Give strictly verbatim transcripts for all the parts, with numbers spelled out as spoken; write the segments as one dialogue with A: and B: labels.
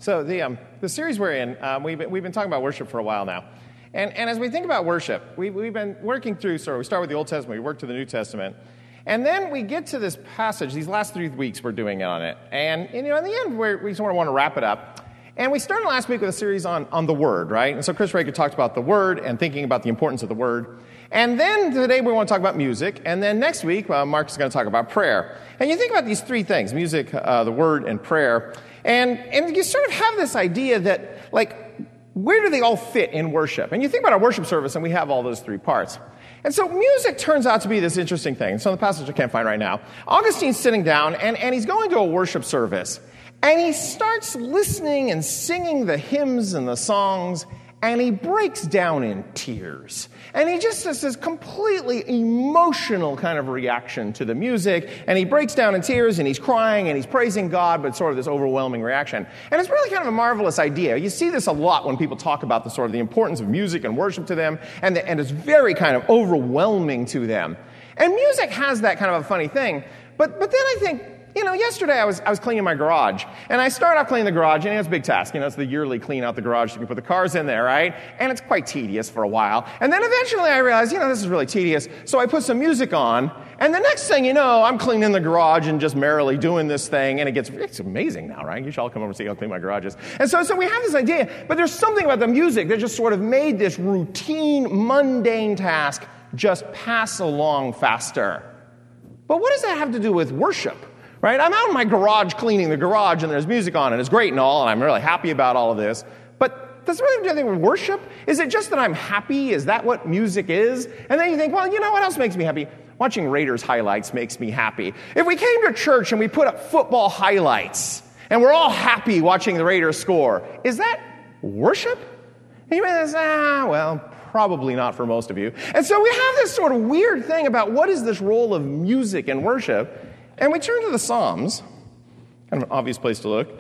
A: So the um, the series we're in, um, we've been, we've been talking about worship for a while now, and and as we think about worship, we we've been working through. Sort of, we start with the Old Testament, we work to the New Testament, and then we get to this passage. These last three weeks, we're doing it on it, and you know, in the end, we're, we sort of want to wrap it up. And we started last week with a series on on the Word, right? And so Chris Raker talked about the Word and thinking about the importance of the Word. And then today we want to talk about music. And then next week, uh, Mark is going to talk about prayer. And you think about these three things, music, uh, the Word, and prayer. And, and you sort of have this idea that, like, where do they all fit in worship? And you think about our worship service, and we have all those three parts. And so music turns out to be this interesting thing. So the passage I can't find right now. Augustine's sitting down, and, and he's going to a worship service. And he starts listening and singing the hymns and the songs, and he breaks down in tears. And he just has this completely emotional kind of reaction to the music, and he breaks down in tears, and he's crying, and he's praising God, but sort of this overwhelming reaction. And it's really kind of a marvelous idea. You see this a lot when people talk about the sort of the importance of music and worship to them, and, the, and it's very kind of overwhelming to them. And music has that kind of a funny thing, but but then I think, you know, yesterday I was I was cleaning my garage, and I start off cleaning the garage, and it's a big task. You know, it's the yearly clean out the garage. You can put the cars in there, right? And it's quite tedious for a while. And then eventually I realized, you know, this is really tedious. So I put some music on, and the next thing you know, I'm cleaning the garage and just merrily doing this thing, and it gets, it's amazing now, right? You should all come over and see how clean my garage is. And so, so we have this idea, but there's something about the music that just sort of made this routine, mundane task just pass along faster. But what does that have to do with worship? Right? I'm out in my garage cleaning the garage, and there's music on, and it's great and all, and I'm really happy about all of this. But does it really have anything with worship? Is it just that I'm happy? Is that what music is? And then you think, well, you know what else makes me happy? Watching Raiders highlights makes me happy. If we came to church and we put up football highlights, and we're all happy watching the Raiders score, is that worship? And you may say, ah, well, probably not for most of you. And so we have this sort of weird thing about what is this role of music in worship. And we turn to the Psalms, kind of an obvious place to look.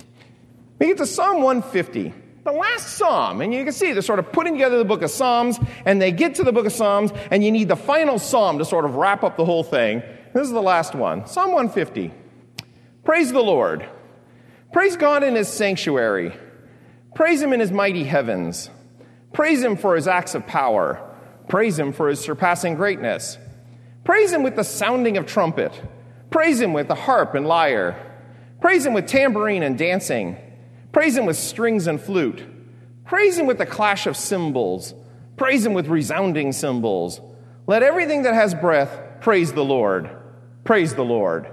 A: We get to Psalm one fifty, the last Psalm. And you can see they're sort of putting together the book of Psalms, and they get to the book of Psalms, and you need the final Psalm to sort of wrap up the whole thing. This is the last one, Psalm one fifty. Praise the Lord. Praise God in his sanctuary. Praise him in his mighty heavens. Praise him for his acts of power. Praise him for his surpassing greatness. Praise him with the sounding of trumpet. Praise him with the harp and lyre. Praise him with tambourine and dancing. Praise him with strings and flute. Praise him with the clash of cymbals. Praise him with resounding cymbals. Let everything that has breath praise the Lord. Praise the Lord.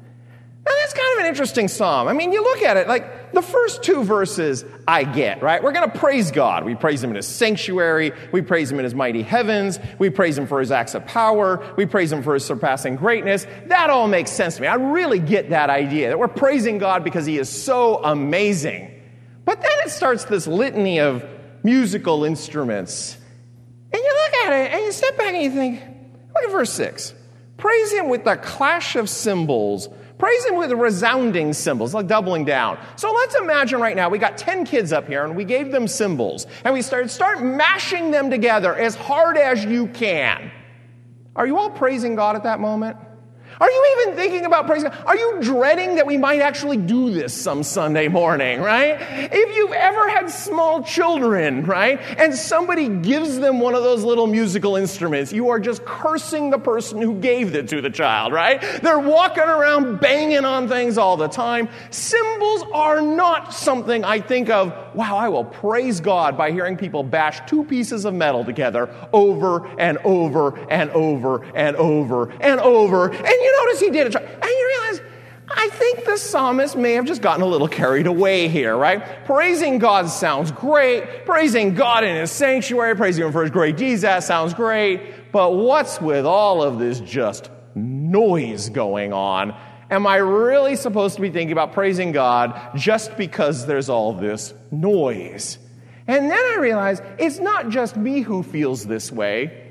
A: Now that's kind of an interesting psalm. I mean, you look at it, like the first two verses I get, right? We're going to praise God. We praise him in his sanctuary. We praise him in his mighty heavens. We praise him for his acts of power. We praise him for his surpassing greatness. That all makes sense to me. I really get that idea that we're praising God because he is so amazing. But then it starts this litany of musical instruments. And you look at it and you step back and you think, look at verse six. Praise him with the clash of cymbals. Praise him with resounding cymbals, like doubling down. So let's imagine right now we got ten kids up here and we gave them cymbals and we started start mashing them together as hard as you can. Are you all praising God at that moment? Are you even thinking about praising God? Are you dreading that we might actually do this some Sunday morning, right? If you've ever had small children, right, and somebody gives them one of those little musical instruments, you are just cursing the person who gave it to the child, right? They're walking around banging on things all the time. Cymbals are not something I think of, wow, I will praise God by hearing people bash two pieces of metal together over and over and over and over and over. And you notice he did it. And you realize, I think the psalmist may have just gotten a little carried away here, right? Praising God sounds great. Praising God in his sanctuary, praising him for his great deeds, that sounds great. But what's with all of this just noise going on? Am I really supposed to be thinking about praising God just because there's all this noise? And then I realize it's not just me who feels this way.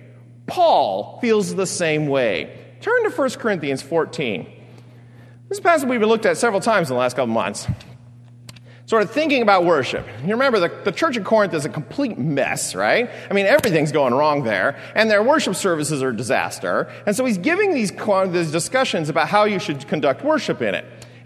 A: Paul feels the same way. Turn to First Corinthians fourteen. This passage we've looked at several times in the last couple months. Sort of thinking about worship. You remember the, the church at Corinth is a complete mess, right? I mean, everything's going wrong there, and their worship services are a disaster. And so he's giving these, these discussions about how you should conduct worship in it.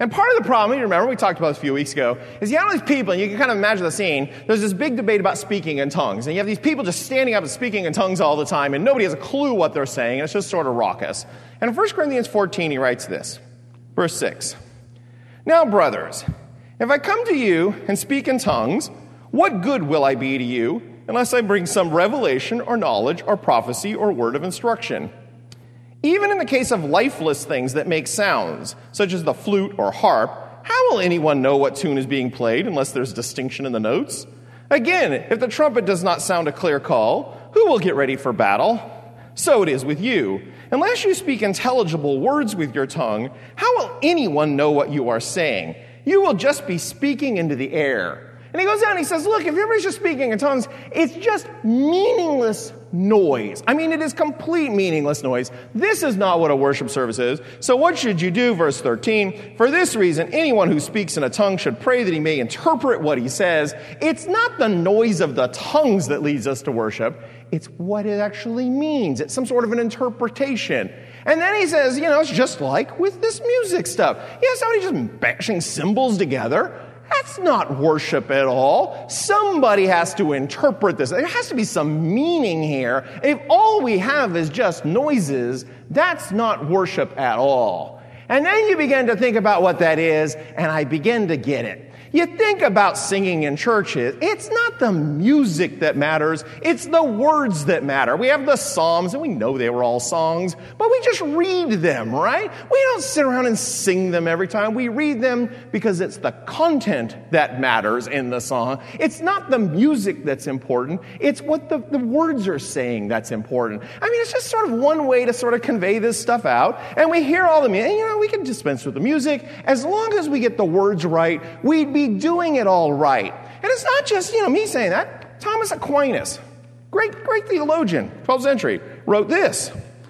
A: And part of the problem, you remember, we talked about this a few weeks ago, is you have all these people, and you can kind of imagine the scene. There's this big debate about speaking in tongues. And you have these people just standing up and speaking in tongues all the time, and nobody has a clue what they're saying, and it's just sort of raucous. And in First Corinthians fourteen, he writes this, verse six. Now, brothers, if I come to you and speak in tongues, what good will I be to you unless I bring some revelation or knowledge or prophecy or word of instruction? Even in the case of lifeless things that make sounds, such as the flute or harp, how will anyone know what tune is being played unless there's distinction in the notes? Again, if the trumpet does not sound a clear call, who will get ready for battle? So it is with you. Unless you speak intelligible words with your tongue, how will anyone know what you are saying? You will just be speaking into the air. And he goes down and he says, look, if everybody's just speaking in tongues, it's just meaningless noise. I mean, it is complete meaningless noise. This is not what a worship service is. So what should you do? Verse thirteen, for this reason, anyone who speaks in a tongue should pray that he may interpret what he says. It's not the noise of the tongues that leads us to worship. It's what it actually means. It's some sort of an interpretation. And then he says, you know, it's just like with this music stuff. Yeah, somebody just bashing cymbals together. That's not worship at all. Somebody has to interpret this. There has to be some meaning here. If all we have is just noises, that's not worship at all. And then you begin to think about what that is, and I begin to get it. You think about singing in churches, it's not the music that matters, it's the words that matter. We have the Psalms, and we know they were all songs, but we just read them, right? We don't sit around and sing them every time. We read them because it's the content that matters in the song. It's not the music that's important, it's what the, the words are saying that's important. I mean, it's just sort of one way to sort of convey this stuff out, and we hear all the music. You know, we can dispense with the music. As long as we get the words right, we'd be doing it all right. And it's not just, you know, me saying that. Thomas Aquinas, great, great theologian, twelfth century, wrote this.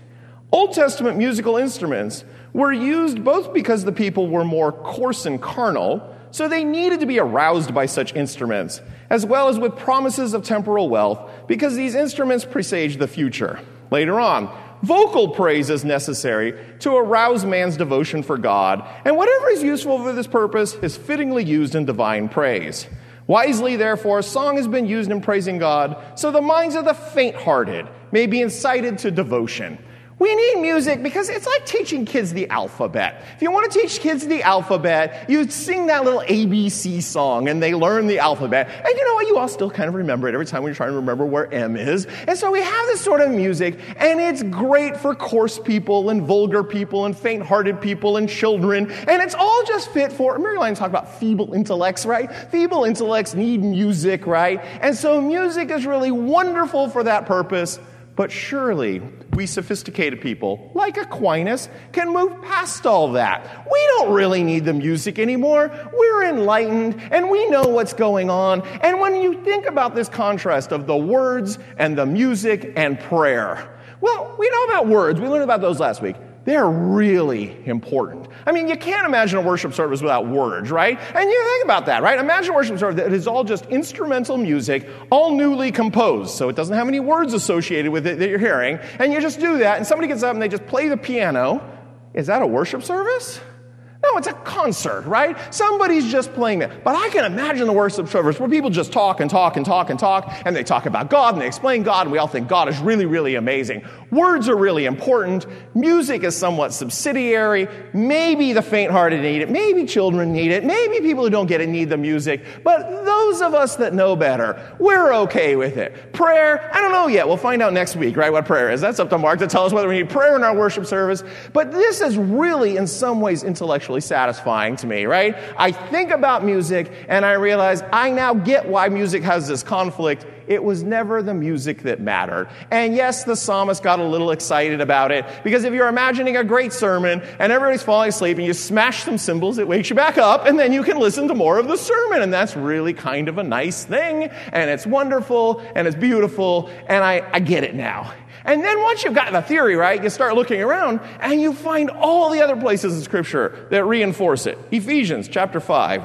A: Old Testament musical instruments were used both because the people were more coarse and carnal, so they needed to be aroused by such instruments, as well as with promises of temporal wealth, because these instruments presage the future. Later on, vocal praise is necessary to arouse man's devotion for God, and whatever is useful for this purpose is fittingly used in divine praise. Wisely, therefore, song has been used in praising God, so the minds of the faint-hearted may be incited to devotion. We need music because it's like teaching kids the alphabet. If you want to teach kids the alphabet, you sing that little A B C song and they learn the alphabet. And you know what? You all still kind of remember it every time we're trying to remember where M is. And so we have this sort of music, and it's great for coarse people and vulgar people and faint-hearted people and children. And it's all just fit for, Mary Lyon talked about feeble intellects, right? Feeble intellects need music, right? And so music is really wonderful for that purpose. But surely, we sophisticated people, like Aquinas, can move past all that. We don't really need the music anymore. We're enlightened, and we know what's going on. And when you think about this contrast of the words and the music and prayer, well, we know about words. We learned about those last week. They're really important. I mean, you can't imagine a worship service without words, right? And you think about that, right? Imagine a worship service that is all just instrumental music, all newly composed, so it doesn't have any words associated with it that you're hearing, and you just do that, and somebody gets up and they just play the piano. Is that a worship service? No, it's a concert, right? Somebody's just playing it. But I can imagine the worship service where people just talk and talk and talk and talk, and they talk about God, and they explain God, and we all think God is really, really amazing. Words are really important. Music is somewhat subsidiary. Maybe the faint-hearted need it. Maybe children need it. Maybe people who don't get it need the music. But those of us that know better, we're okay with it. Prayer, I don't know yet. We'll find out next week, right, what prayer is. That's up to Mark to tell us whether we need prayer in our worship service. But this is really, in some ways, intellectual satisfying to me, right? I think about music and I realize I now get why music has this conflict. It was never the music that mattered. And yes, the psalmist got a little excited about it, because if you're imagining a great sermon and everybody's falling asleep and you smash some cymbals, it wakes you back up, and then you can listen to more of the sermon. And that's really kind of a nice thing, and it's wonderful and it's beautiful, and I, I get it now. And then once you've got the theory right, you start looking around and you find all the other places in Scripture that reinforce it. Ephesians chapter five.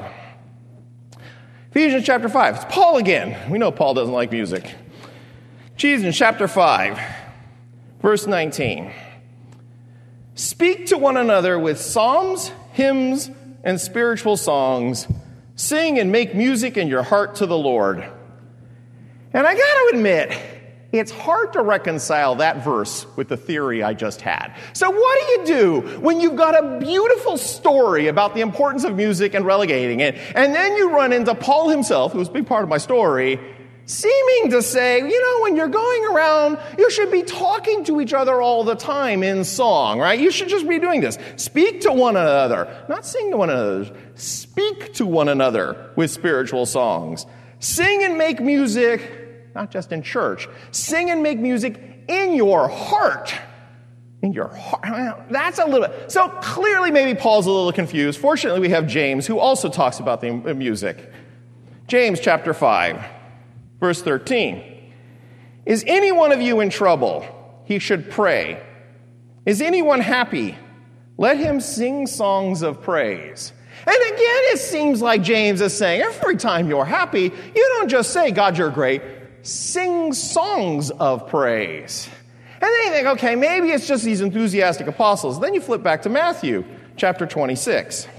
A: Ephesians chapter five. It's Paul again. We know Paul doesn't like music. Ephesians chapter five, verse nineteen. Speak to one another with psalms, hymns, and spiritual songs. Sing and make music in your heart to the Lord. And I got to admit, it's hard to reconcile that verse with the theory I just had. So what do you do when you've got a beautiful story about the importance of music and relegating it, and then you run into Paul himself, who's a big part of my story, seeming to say, you know, when you're going around, you should be talking to each other all the time in song, right? You should just be doing this. Speak to one another. Not sing to one another. Speak to one another with spiritual songs. Sing and make music, not just in church. Sing and make music in your heart. In your heart. That's a little bit. So clearly maybe Paul's a little confused. Fortunately, we have James, who also talks about the music. James chapter five. Verse thirteen, is any one of you in trouble? He should pray. Is anyone happy? Let him sing songs of praise. And again, it seems like James is saying, every time you're happy, you don't just say, God, you're great. Sing songs of praise. And then you think, okay, maybe it's just these enthusiastic apostles. Then you flip back to Matthew chapter twenty-six.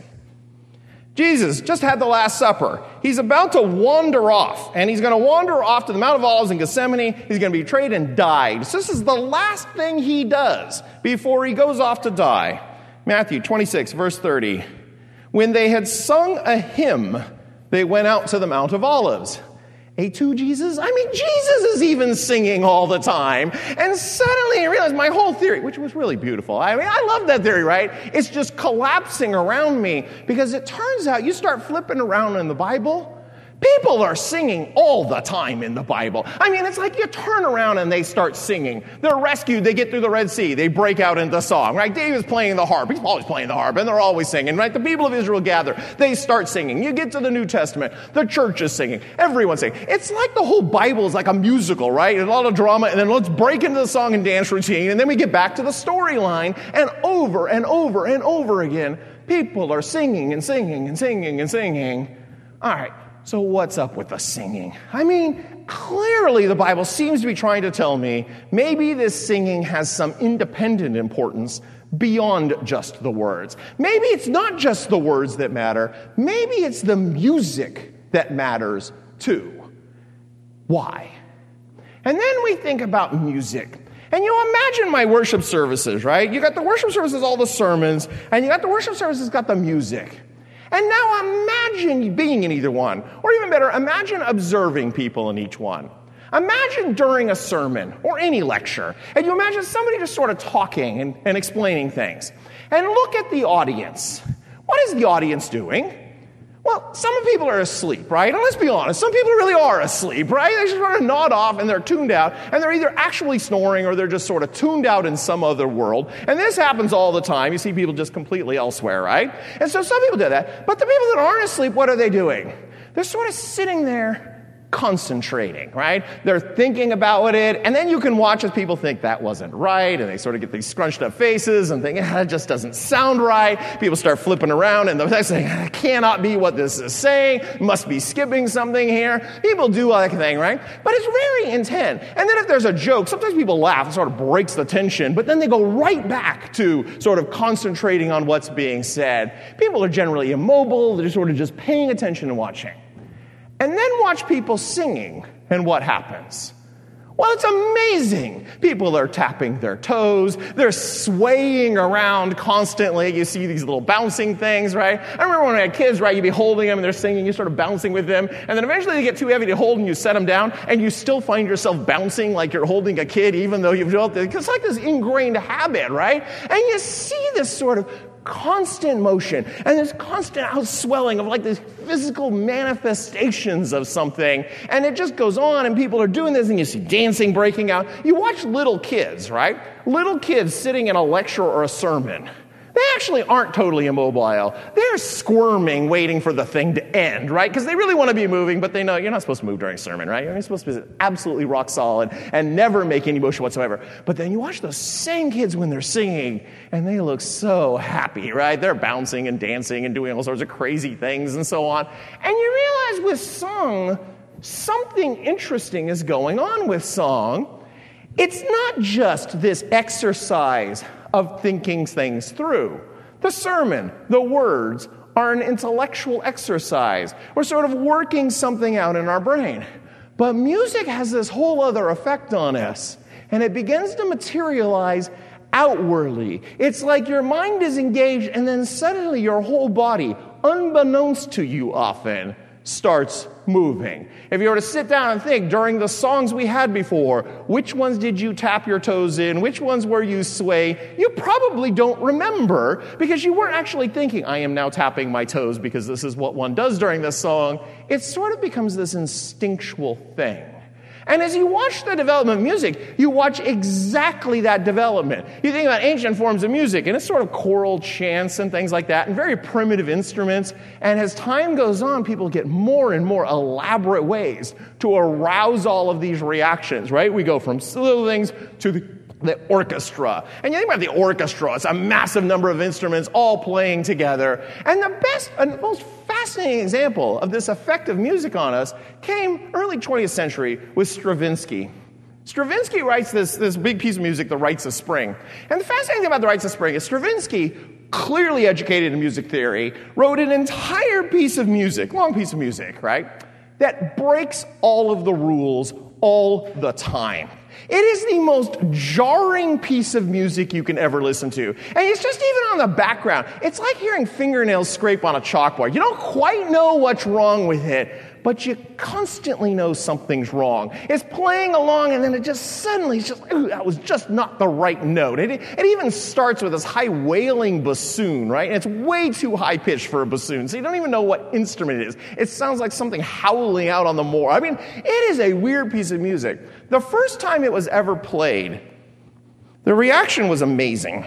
A: Jesus just had the Last Supper. He's about to wander off, and he's going to wander off to the Mount of Olives in Gethsemane. He's going to be betrayed and died. So this is the last thing he does before he goes off to die. Matthew twenty-six, verse thirty. When they had sung a hymn, they went out to the Mount of Olives. A to Jesus? I mean, Jesus is even singing all the time. And suddenly I realized my whole theory, which was really beautiful. I mean, I love that theory, right? It's just collapsing around me because it turns out you start flipping around in the Bible, people are singing all the time in the Bible. I mean, it's like you turn around and they start singing. They're rescued. They get through the Red Sea. They break out into song, right? David's playing the harp. He's always playing the harp, and they're always singing, right? The people of Israel gather. They start singing. You get to the New Testament. The church is singing. Everyone's singing. It's like the whole Bible is like a musical, right? A lot of drama, and then let's break into the song and dance routine, and then we get back to the storyline, and over and over and over again, people are singing and singing and singing and singing. All right. So what's up with the singing? I mean, clearly the Bible seems to be trying to tell me maybe this singing has some independent importance beyond just the words. Maybe it's not just the words that matter. Maybe it's the music that matters too. Why? And then we think about music. And you imagine my worship services, right? You got the worship services, all the sermons, and you got the worship services, got the music. And now imagine being in either one. Or even better, imagine observing people in each one. Imagine during a sermon or any lecture, and you imagine somebody just sort of talking and, and explaining things. And look at the audience. What is the audience doing? Well, some people are asleep, right? And let's be honest, some people really are asleep, right? They just sort of nod off and they're tuned out, and they're either actually snoring or they're just sort of tuned out in some other world. And this happens all the time. You see people just completely elsewhere, right? And so some people do that. But the people that aren't asleep, what are they doing? They're sort of sitting there concentrating, right? They're thinking about it, and then you can watch as people think that wasn't right, and they sort of get these scrunched up faces and think, ah, it just doesn't sound right. People start flipping around, and they're saying, that cannot be what this is saying. Must be skipping something here. People do that thing, right? But it's very intent. And then if there's a joke, sometimes people laugh. It sort of breaks the tension, but then they go right back to sort of concentrating on what's being said. People are generally immobile. They're sort of just paying attention and watching. And then watch people singing, and what happens? Well, it's amazing. People are tapping their toes. They're swaying around constantly. You see these little bouncing things, right? I remember when I had kids, right, you'd be holding them, and they're singing, you sort of bouncing with them, and then eventually they get too heavy to hold, and you set them down, and you still find yourself bouncing like you're holding a kid, even though you've developed it. It's like this ingrained habit, right? And you see this sort of constant motion and this constant outswelling of like these physical manifestations of something, and it just goes on, and people are doing this, and you see dancing breaking out. You watch little kids, right? Little kids sitting in a lecture or a sermon. They actually aren't totally immobile. They're squirming, waiting for the thing to end, right? Because they really want to be moving, but they know you're not supposed to move during a sermon, right? You're supposed to be absolutely rock solid and never make any motion whatsoever. But then you watch those same kids when they're singing, and they look so happy, right? They're bouncing and dancing and doing all sorts of crazy things and so on. And you realize with song, something interesting is going on with song. It's not just this exercise of thinking things through. The sermon, the words, are an intellectual exercise. We're sort of working something out in our brain. But music has this whole other effect on us, and it begins to materialize outwardly. It's like your mind is engaged, and then suddenly your whole body, unbeknownst to you often, starts moving. If you were to sit down and think during the songs we had before, which ones did you tap your toes in? Which ones were you sway? You probably don't remember because you weren't actually thinking, I am now tapping my toes because this is what one does during this song. It sort of becomes this instinctual thing. And as you watch the development of music, you watch exactly that development. You think about ancient forms of music, and it's sort of choral chants and things like that, and very primitive instruments. And as time goes on, people get more and more elaborate ways to arouse all of these reactions, right? We go from little things to the the orchestra. And you think about the orchestra, it's a massive number of instruments all playing together. And the best and most fascinating example of this effect of music on us came early twentieth century with Stravinsky. Stravinsky writes this, this big piece of music, The Rites of Spring. And the fascinating thing about The Rites of Spring is Stravinsky, clearly educated in music theory, wrote an entire piece of music, long piece of music, right, that breaks all of the rules all the time. It is the most jarring piece of music you can ever listen to. And it's just even on the background. It's like hearing fingernails scrape on a chalkboard. You don't quite know what's wrong with it, but you constantly know something's wrong. It's playing along, and then it just suddenly, it's just, ooh, that was just not the right note. It, it even starts with this high wailing bassoon, right? And it's way too high-pitched for a bassoon, so you don't even know what instrument it is. It sounds like something howling out on the moor. I mean, it is a weird piece of music. The first time it was ever played, the reaction was amazing.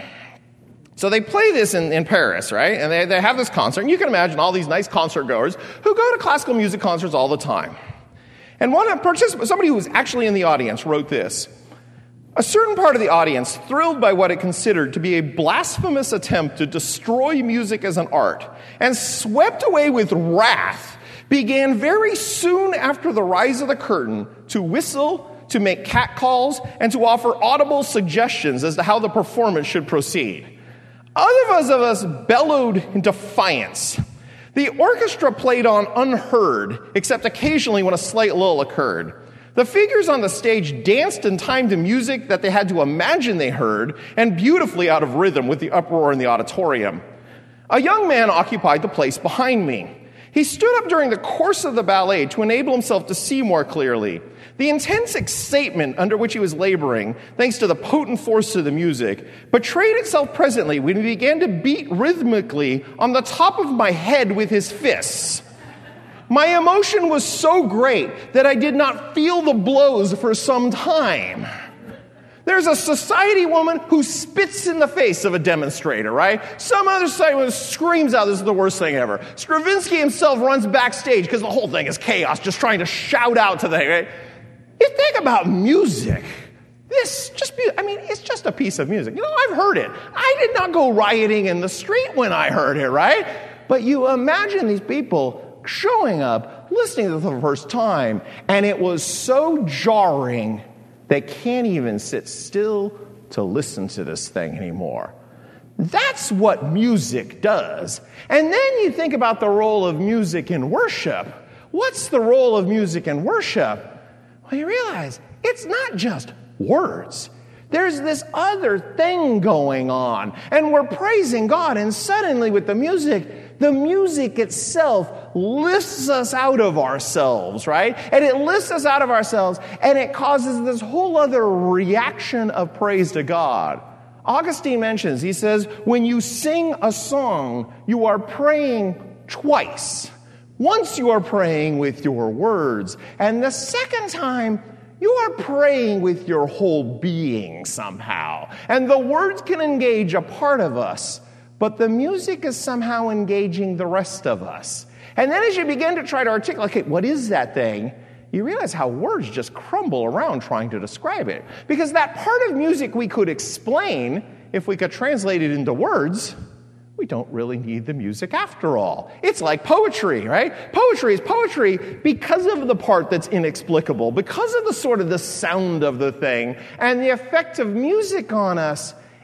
A: So they play this in, in Paris, right? And they, they have this concert. And you can imagine all these nice concert goers who go to classical music concerts all the time. And one participant, somebody who was actually in the audience, wrote this. A certain part of the audience, thrilled by what it considered to be a blasphemous attempt to destroy music as an art, and swept away with wrath, began very soon after the rise of the curtain to whistle, to make catcalls, and to offer audible suggestions as to how the performance should proceed. Others of us bellowed in defiance. The orchestra played on unheard, except occasionally when a slight lull occurred. The figures on the stage danced in time to music that they had to imagine they heard, and beautifully out of rhythm with the uproar in the auditorium. A young man occupied the place behind me. He stood up during the course of the ballet to enable himself to see more clearly. The intense excitement under which he was laboring, thanks to the potent force of the music, betrayed itself presently when he began to beat rhythmically on the top of my head with his fists. My emotion was so great that I did not feel the blows for some time. There's a society woman who spits in the face of a demonstrator, right? Some other society woman screams out, this is the worst thing ever. Stravinsky himself runs backstage because the whole thing is chaos, just trying to shout out to the, right? You think about music. This just, be, I mean, it's just a piece of music. You know, I've heard it. I did not go rioting in the street when I heard it, right? But you imagine these people showing up, listening to it for the first time, and it was so jarring they can't even sit still to listen to this thing anymore. That's what music does. And then you think about the role of music in worship. What's the role of music in worship? Well, you realize it's not just words. There's this other thing going on. And we're praising God, and suddenly with the music, the music itself lifts us out of ourselves, right? And it lifts us out of ourselves, and it causes this whole other reaction of praise to God. Augustine mentions, he says, when you sing a song, you are praying twice. Once you are praying with your words, and the second time, you are praying with your whole being somehow. And the words can engage a part of us, but the music is somehow engaging the rest of us. And then as you begin to try to articulate, okay, what is that thing? You realize how words just crumble around trying to describe it. Because that part of music we could explain, if we could translate it into words, we don't really need the music after all. It's like poetry, right? Poetry is poetry because of the part that's inexplicable, because of the sort of the sound of the thing, and the effect of music on us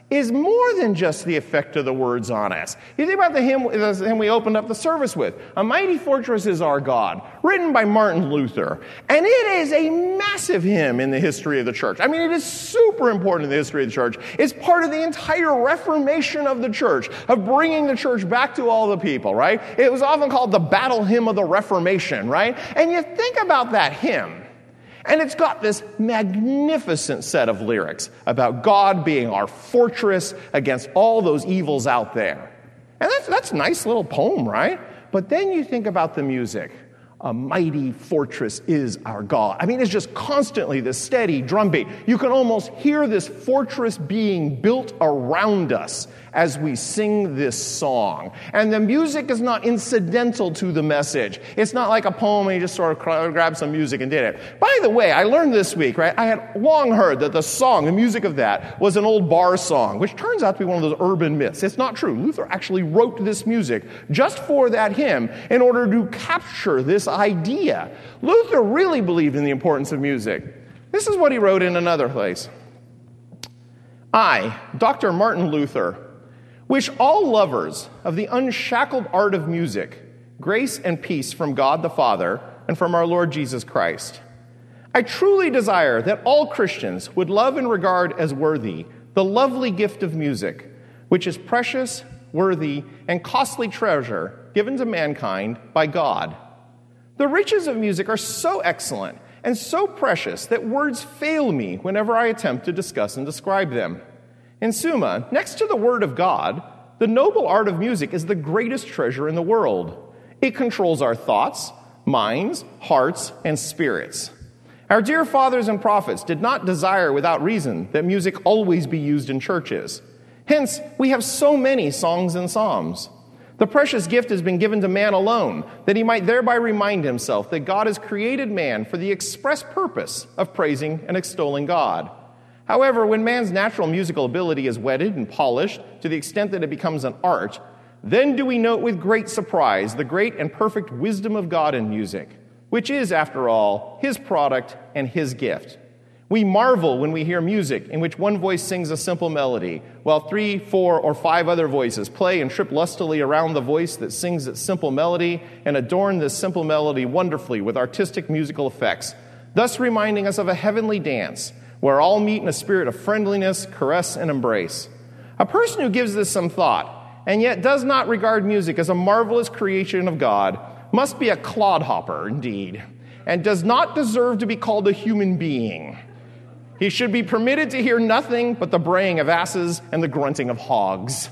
A: is more than just the effect of the words on us. You think about the hymn, the hymn we opened up the service with, "A Mighty Fortress is Our God," written by Martin Luther. And it is a massive hymn in the history of the church. I mean, it is super important in the history of the church. It's part of the entire Reformation of the church, of bringing the church back to all the people, right? It was often called the battle hymn of the Reformation, right? And you think about that hymn, and it's got this magnificent set of lyrics about God being our fortress against all those evils out there. And that's, that's a nice little poem, right? But then you think about the music. "A mighty fortress is our God." I mean, it's just constantly this steady drumbeat. You can almost hear this fortress being built around us as we sing this song. And the music is not incidental to the message. It's not like a poem and you just sort of grabbed some music and did it. By the way, I learned this week, right? I had long heard that the song, the music of that, was an old bar song, which turns out to be one of those urban myths. It's not true. Luther actually wrote this music just for that hymn in order to capture this idea. Luther really believed in the importance of music. This is what he wrote in another place. "I, Doctor Martin Luther, wish all lovers of the unshackled art of music grace and peace from God the Father and from our Lord Jesus Christ. I truly desire that all Christians would love and regard as worthy the lovely gift of music, which is precious, worthy, and costly treasure given to mankind by God. The riches of music are so excellent and so precious that words fail me whenever I attempt to discuss and describe them. In summa, next to the Word of God, the noble art of music is the greatest treasure in the world. It controls our thoughts, minds, hearts, and spirits. Our dear fathers and prophets did not desire without reason that music always be used in churches. Hence, we have so many songs and psalms. The precious gift has been given to man alone, that he might thereby remind himself that God has created man for the express purpose of praising and extolling God. However, when man's natural musical ability is whetted and polished to the extent that it becomes an art, then do we note with great surprise the great and perfect wisdom of God in music, which is, after all, his product and his gift. We marvel when we hear music in which one voice sings a simple melody, while three, four, or five other voices play and trip lustily around the voice that sings its simple melody and adorn this simple melody wonderfully with artistic musical effects, thus reminding us of a heavenly dance, where all meet in a spirit of friendliness, caress, and embrace. A person who gives this some thought, and yet does not regard music as a marvelous creation of God, must be a clodhopper indeed, and does not deserve to be called a human being. He should be permitted to hear nothing but the braying of asses and the grunting of hogs.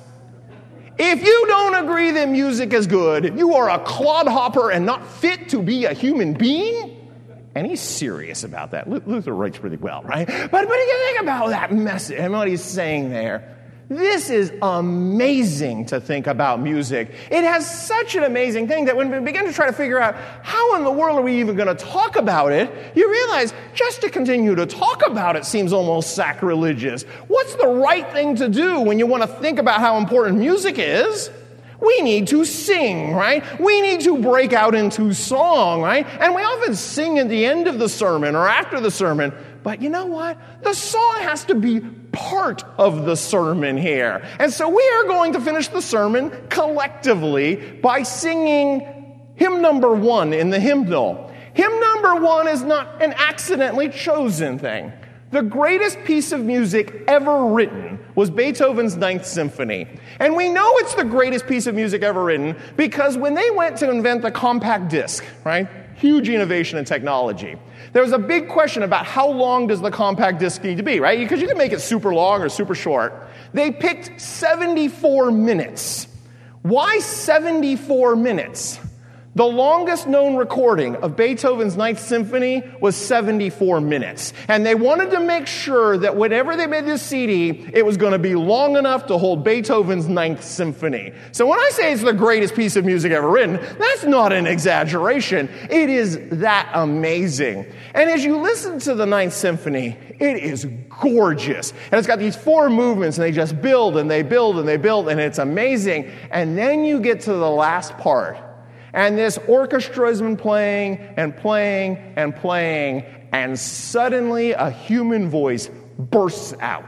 A: If you don't agree that music is good, you are a clodhopper and not fit to be a human being? And he's serious about that. Luther writes pretty well, right? But, but you think about that message and what he's saying there. This is amazing to think about music. It has such an amazing thing that when we begin to try to figure out how in the world are we even going to talk about it, you realize just to continue to talk about it seems almost sacrilegious. What's the right thing to do when you want to think about how important music is? We need to sing, right? We need to break out into song, right? And we often sing at the end of the sermon or after the sermon. But you know what? The song has to be part of the sermon here. And so we are going to finish the sermon collectively by singing hymn number one in the hymnal. Hymn number one is not an accidentally chosen thing. The greatest piece of music ever written was Beethoven's Ninth Symphony. And we know it's the greatest piece of music ever written because when they went to invent the compact disc, right? Huge innovation in technology. There was a big question about how long does the compact disc need to be, right? Because you can make it super long or super short. They picked seventy-four minutes. Why seventy-four minutes? The longest known recording of Beethoven's Ninth Symphony was seventy-four minutes. And they wanted to make sure that whenever they made this C D, it was going to be long enough to hold Beethoven's Ninth Symphony. So when I say it's the greatest piece of music ever written, that's not an exaggeration. It is that amazing. And as you listen to the Ninth Symphony, it is gorgeous. And it's got these four movements, and they just build, and they build, and they build, and it's amazing. And then you get to the last part. And this orchestra has been playing and playing and playing, and suddenly a human voice bursts out,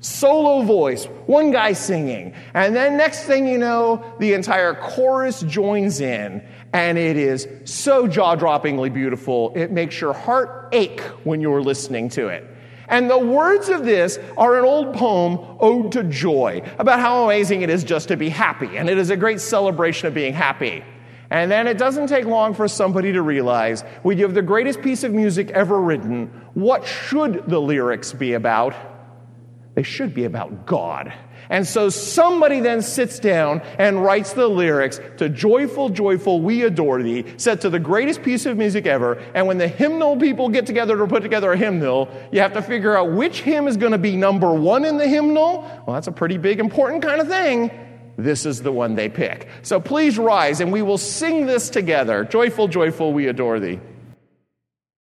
A: Solo voice, one guy singing. And then next thing you know, the entire chorus joins in. And it is so jaw-droppingly beautiful, it makes your heart ache when you're listening to it. And the words of this are an old poem, Ode to Joy, about how amazing it is just to be happy. And it is a great celebration of being happy. And then it doesn't take long for somebody to realize, when you have the greatest piece of music ever written, what should the lyrics be about? They should be about God. And so somebody then sits down and writes the lyrics to Joyful, Joyful, We Adore Thee, set to the greatest piece of music ever. And when the hymnal people get together to put together a hymnal, you have to figure out which hymn is going to be number one in the hymnal. Well, that's a pretty big, important kind of thing. This is the one they pick. So please rise and we will sing this together. Joyful, Joyful, We Adore Thee.